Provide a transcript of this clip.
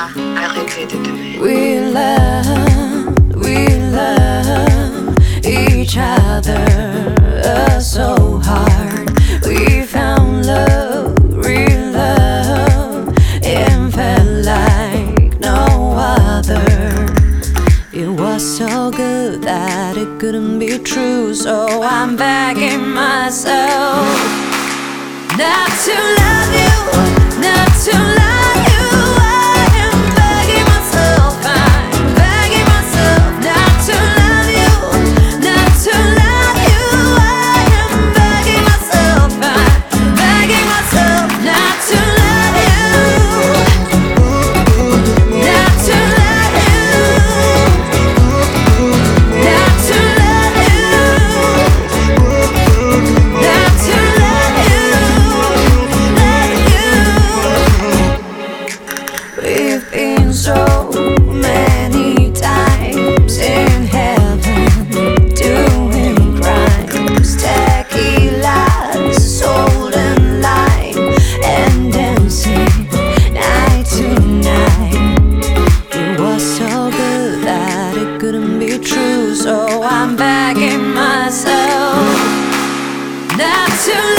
pas à rêver de demain. We love each other so hard. We found love, real love, and felt like no other. It was so good that it couldn't be true, so I'm begging myself not to love you, not to love you. I am begging myself, I'm begging myself not to love you, not to love you. I am begging myself, I'm begging myself not to love you, not to love you, not to love you, not to love you. We've been so many times in heaven, doing crimes, tequilas, sold and lime, and dancing night to night. It was so good that it couldn't be true, so I'm begging myself not to